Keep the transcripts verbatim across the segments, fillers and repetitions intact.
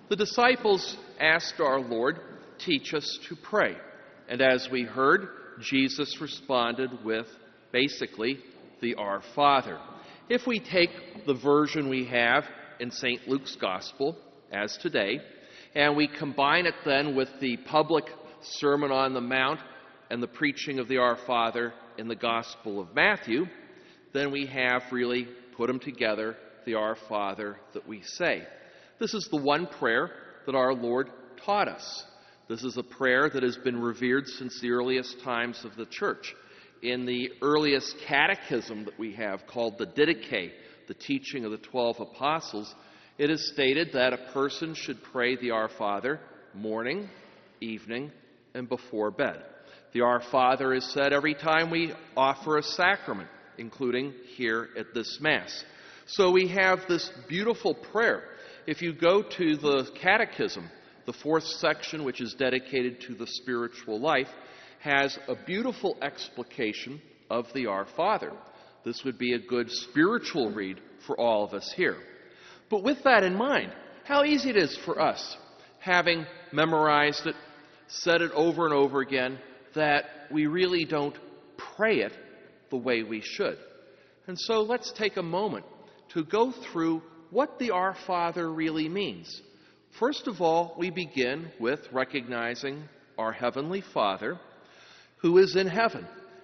The disciples asked our Lord, "Teach us to pray." And as we heard, Jesus responded with basically the Our Father. If we take the version we have in Saint Luke's Gospel, as today, and we combine it then with the public Sermon on the Mount and the preaching of the Our Father in the Gospel of Matthew, then we have really put them together, the Our Father that we say. This is the one prayer that our Lord taught us. This is a prayer that has been revered since the earliest times of the church. In the earliest catechism that we have, called the Didache, the teaching of the twelve apostles, it is stated that a person should pray the Our Father morning, evening, and before bed. The Our Father is said every time we offer a sacrament, including here at this Mass. So we have this beautiful prayer. If you go to the Catechism, the fourth section, which is dedicated to the spiritual life, has a beautiful explication of the Our Father. This would be a good spiritual read for all of us here. But with that in mind, how easy it is for us, having memorized it, said it over and over again, that we really don't pray it the way we should. And so let's take a moment to go through what the Our Father really means. First of all, we begin with recognizing our Heavenly Father who is in heaven.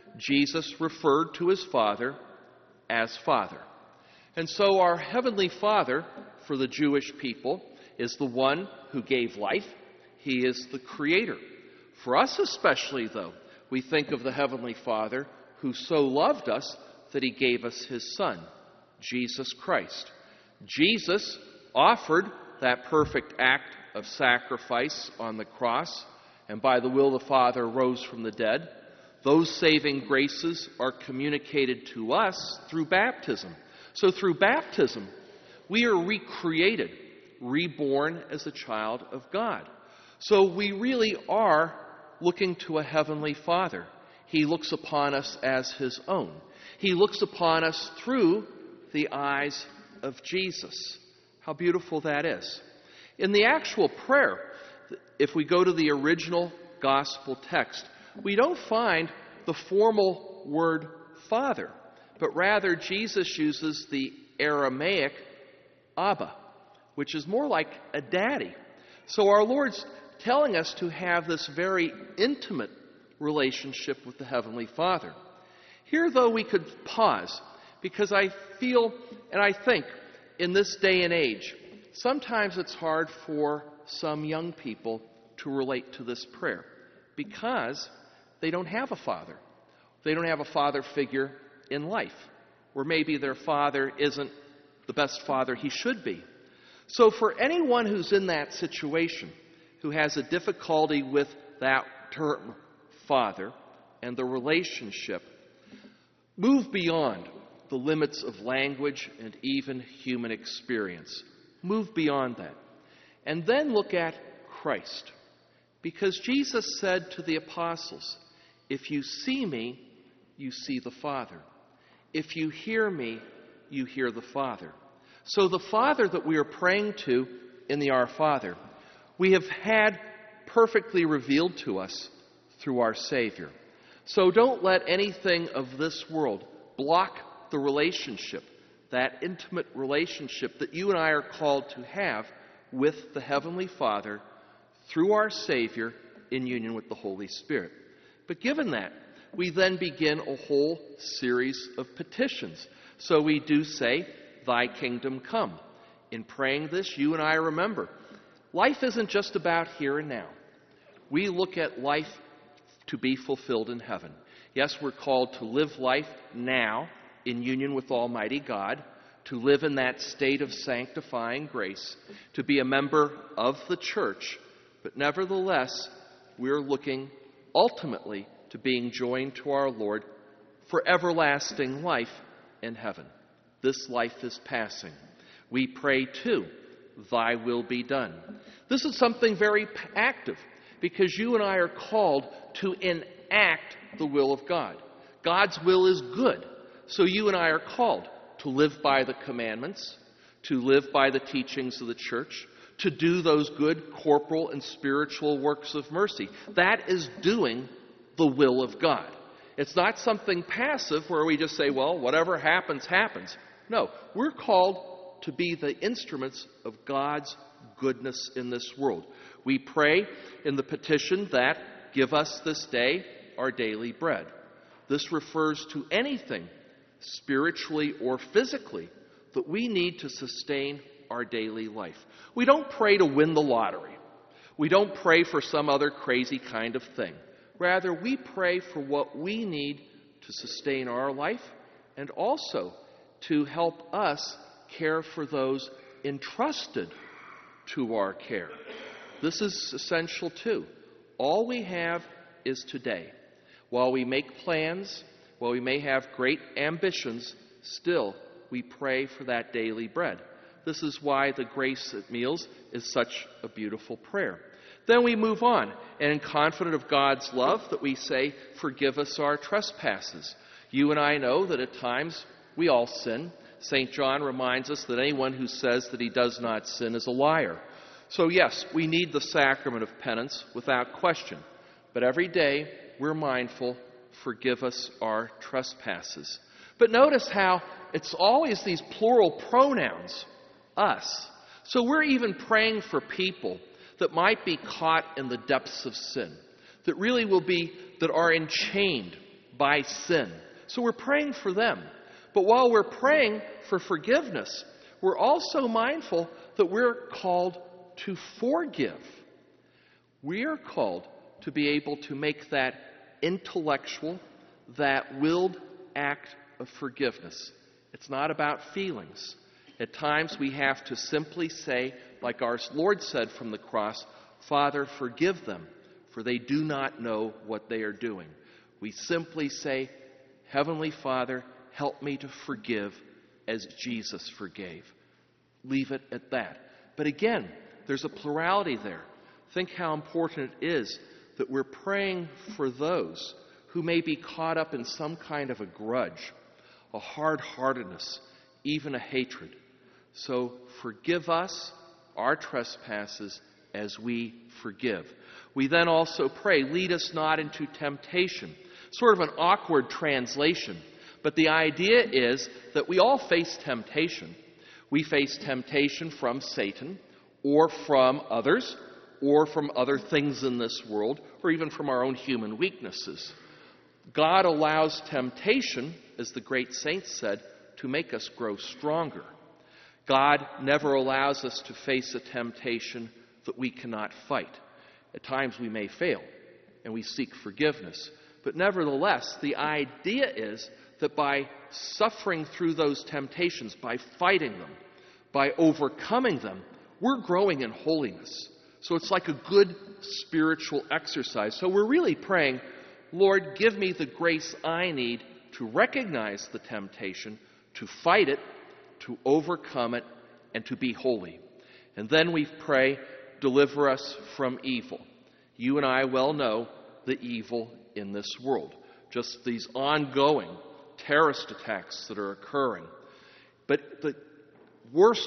Jesus referred to his Father as Father. And so our Heavenly Father, for the Jewish people, is the one who gave life. He is the Creator. For us especially, though, we think of the Heavenly Father who so loved us that he gave us his Son, Jesus Christ. Jesus offered that perfect act of sacrifice on the cross, and by the will of the Father rose from the dead. Those saving graces are communicated to us through baptism. So through baptism, we are recreated, reborn as a child of God. So we really are looking to a Heavenly Father. He looks upon us as his own. He looks upon us through the eyes of Jesus. How beautiful that is. In the actual prayer, if we go to the original gospel text, we don't find the formal word Father, but rather Jesus uses the Aramaic Abba, which is more like a daddy. So our Lord's telling us to have this very intimate relationship with the Heavenly Father. Here, though, we could pause, because I feel and I think in this day and age, sometimes it's hard for some young people to relate to this prayer because they don't have a father. They don't have a father figure in life, or maybe their father isn't the best father he should be. So for anyone who's in that situation, who has a difficulty with that term, father, and the relationship, move beyond the limits of language and even human experience. Move beyond that. And then look at Christ. Because Jesus said to the apostles, "If you see me, you see the Father. If you hear me, you hear the Father." So the Father that we are praying to in the Our Father, we have had perfectly revealed to us through our Savior. So don't let anything of this world block the relationship, that intimate relationship that you and I are called to have with the Heavenly Father through our Savior in union with the Holy Spirit. But given that, we then begin a whole series of petitions. So we do say, "Thy kingdom come." In praying this, you and I remember, life isn't just about here and now. We look at life to be fulfilled in heaven. Yes, we're called to live life now in union with Almighty God, to live in that state of sanctifying grace, to be a member of the church, but nevertheless, we're looking ultimately to being joined to our Lord for everlasting life in heaven. This life is passing. We pray too, "Thy will be done." This is something very active, because you and I are called to enact the will of God. God's will is good, so you and I are called to live by the commandments, to live by the teachings of the church, to do those good corporal and spiritual works of mercy. That is doing the will of God. It's not something passive where we just say, well, whatever happens, happens. No, we're called to be the instruments of God's goodness in this world. We pray in the petition that, give us this day our daily bread. This refers to anything, spiritually or physically, that we need to sustain our daily life. We don't pray to win the lottery. We don't pray for some other crazy kind of thing. Rather, we pray for what we need to sustain our life and also to help us care for those entrusted to our care. This is essential too. All we have is today. While we make plans, while we may have great ambitions, still we pray for that daily bread. This is why the grace at meals is such a beautiful prayer. Then we move on, and confident of God's love that we say, forgive us our trespasses. You and I know that at times we all sin. Saint John reminds us that anyone who says that he does not sin is a liar. So yes, we need the sacrament of penance without question. But every day we're mindful, forgive us our trespasses. But notice how it's always these plural pronouns, us. So we're even praying for people that might be caught in the depths of sin, that really will be, that are enchained by sin. So we're praying for them. But while we're praying for forgiveness, we're also mindful that we're called to forgive. We are called to be able to make that intellectual, that willed act of forgiveness. It's not about feelings. At times we have to simply say, like our Lord said from the cross, Father, forgive them, for they do not know what they are doing. We simply say, Heavenly Father, help me to forgive as Jesus forgave. Leave it at that. But again, there's a plurality there. Think how important it is that we're praying for those who may be caught up in some kind of a grudge, a hard-heartedness, even a hatred. So forgive us our trespasses as we forgive. We then also pray, lead us not into temptation. Sort of an awkward translation, but the idea is that we all face temptation. We face temptation from Satan, or from others, or from other things in this world, or even from our own human weaknesses. God allows temptation, as the great saints said, to make us grow stronger. God never allows us to face a temptation that we cannot fight. At times we may fail, and we seek forgiveness. But nevertheless, the idea is that by suffering through those temptations, by fighting them, by overcoming them, we're growing in holiness. So it's like a good spiritual exercise. So we're really praying, Lord, give me the grace I need to recognize the temptation, to fight it, to overcome it, and to be holy. And then we pray, deliver us from evil. You and I well know the evil in this world. Just these ongoing terrorist attacks that are occurring. But the worst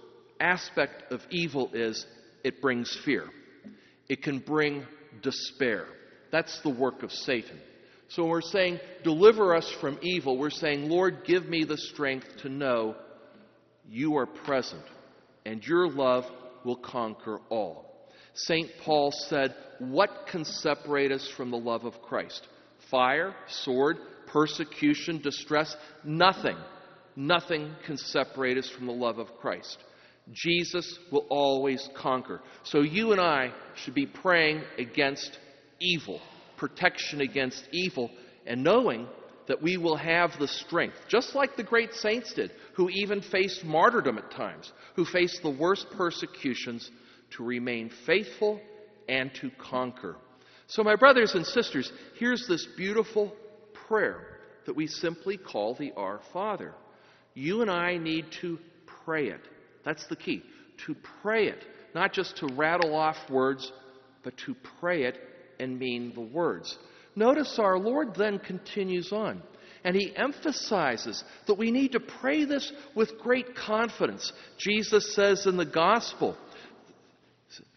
aspect of evil is it brings fear. It can bring despair. That's the work of Satan. So when we're saying, deliver us from evil, we're saying, Lord, give me the strength to know you are present and your love will conquer all. Saint Paul said, what can separate us from the love of Christ? Fire, sword, persecution, distress, nothing, nothing can separate us from the love of Christ. Jesus will always conquer. So you and I should be praying against evil, protection against evil, and knowing that we will have the strength, just like the great saints did, who even faced martyrdom at times, who faced the worst persecutions, to remain faithful and to conquer. So my brothers and sisters, here's this beautiful prayer that we simply call the Our Father. You and I need to pray it. That's the key. To pray it. Not just to rattle off words, but to pray it and mean the words. Notice our Lord then continues on, and he emphasizes that we need to pray this with great confidence. Jesus says in the gospel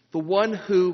The one who,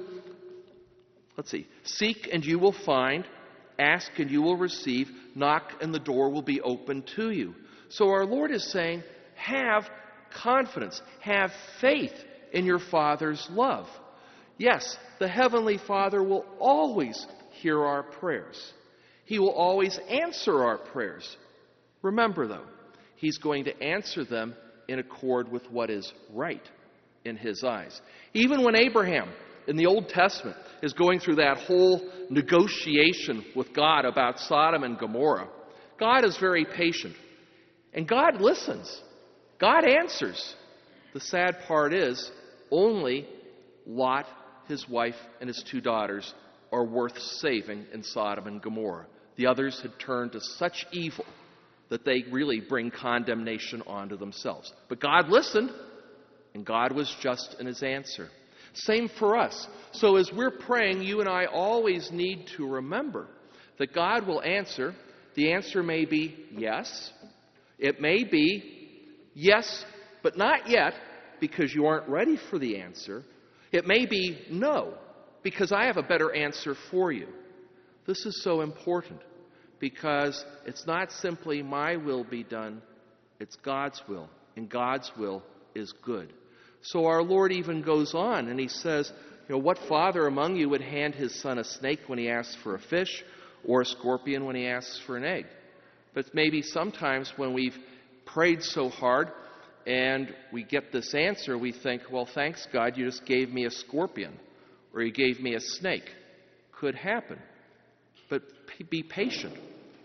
let's see, seek and you will find, ask and you will receive, knock and the door will be open to you. So our Lord is saying, have confidence, have faith in your Father's love. Yes, the Heavenly Father will always hear our prayers. He will always answer our prayers. Remember, though, He's going to answer them in accord with what is right in His eyes. Even when Abraham, in the Old Testament, is going through that whole negotiation with God about Sodom and Gomorrah, God is very patient. And God listens. God answers. The sad part is, only Lot, his wife, and his two daughters are worth saving in Sodom and Gomorrah. The others had turned to such evil that they really bring condemnation onto themselves. But God listened, and God was just in His answer. Same for us. So as we're praying, you and I always need to remember that God will answer. The answer may be yes. It may be yes, but not yet, because you aren't ready for the answer. It may be no, because I have a better answer for you. This is so important, because it's not simply my will be done, it's God's will, and God's will is good. So our Lord even goes on, and He says, you know, what father among you would hand his son a snake when he asks for a fish, or a scorpion when he asks for an egg? But maybe sometimes when we've prayed so hard and we get this answer, we think, well, thanks God, you just gave me a scorpion, or you gave me a snake. Could happen. But be patient.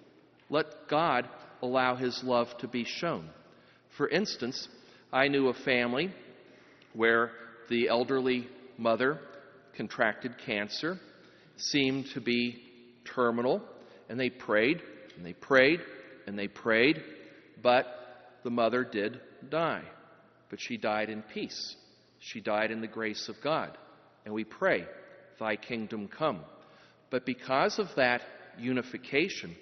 Let God allow His love to be shown. For instance, I knew a family where the elderly mother contracted cancer, seemed to be terminal, and they prayed, and they prayed, and they prayed, but the mother did die. But she died in peace. She died in the grace of God. And we pray, Thy kingdom come. But because of that unification,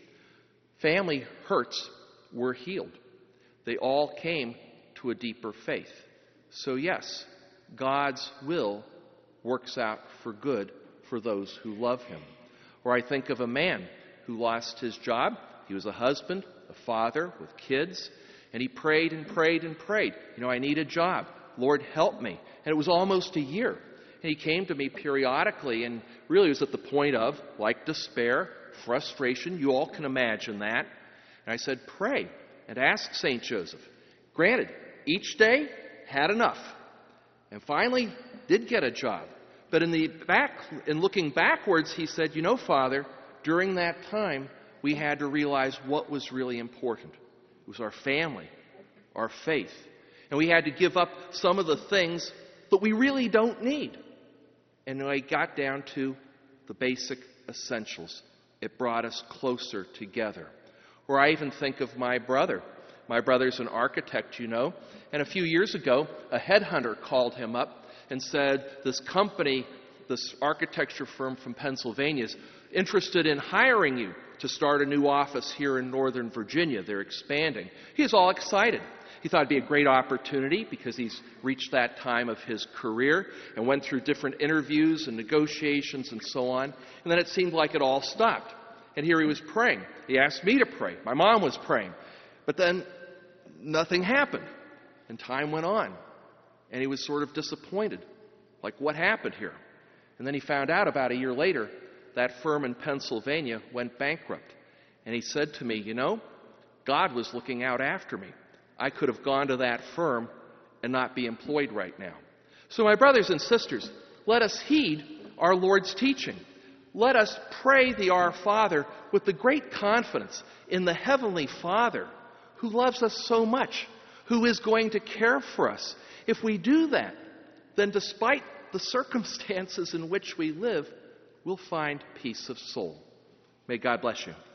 family hurts were healed. They all came to a deeper faith. So yes, God's will works out for good for those who love Him. Or I think of a man who lost his job. He was a husband, a father with kids, and he prayed and prayed and prayed. You know, I need a job. Lord, help me. And it was almost a year. And he came to me periodically and really was at the point of, like, despair, frustration. You all can imagine that. And I said, pray and ask Saint Joseph. Granted, each day had enough. And finally did get a job. But in the back, in looking backwards, he said, you know, Father, during that time, we had to realize what was really important. It was our family, our faith. And we had to give up some of the things that we really don't need. And when I got down to the basic essentials, it brought us closer together. Or I even think of my brother. My brother's an architect, you know. And a few years ago, a headhunter called him up and said, this company, this architecture firm from Pennsylvania, is interested in hiring you to start a new office here in Northern Virginia. They're expanding. He was all excited. He thought it'd be a great opportunity because he's reached that time of his career and went through different interviews and negotiations and so on. And then it seemed like it all stopped. And here he was praying. He asked me to pray. My mom was praying. But then nothing happened. And time went on. And he was sort of disappointed. Like, what happened here? And then he found out about a year later that firm in Pennsylvania went bankrupt. And he said to me, you know, God was looking out after me. I could have gone to that firm and not be employed right now. So my brothers and sisters, let us heed our Lord's teaching. Let us pray the Our Father with the great confidence in the Heavenly Father who loves us so much, who is going to care for us. If we do that, then despite the circumstances in which we live, we'll find peace of soul. May God bless you.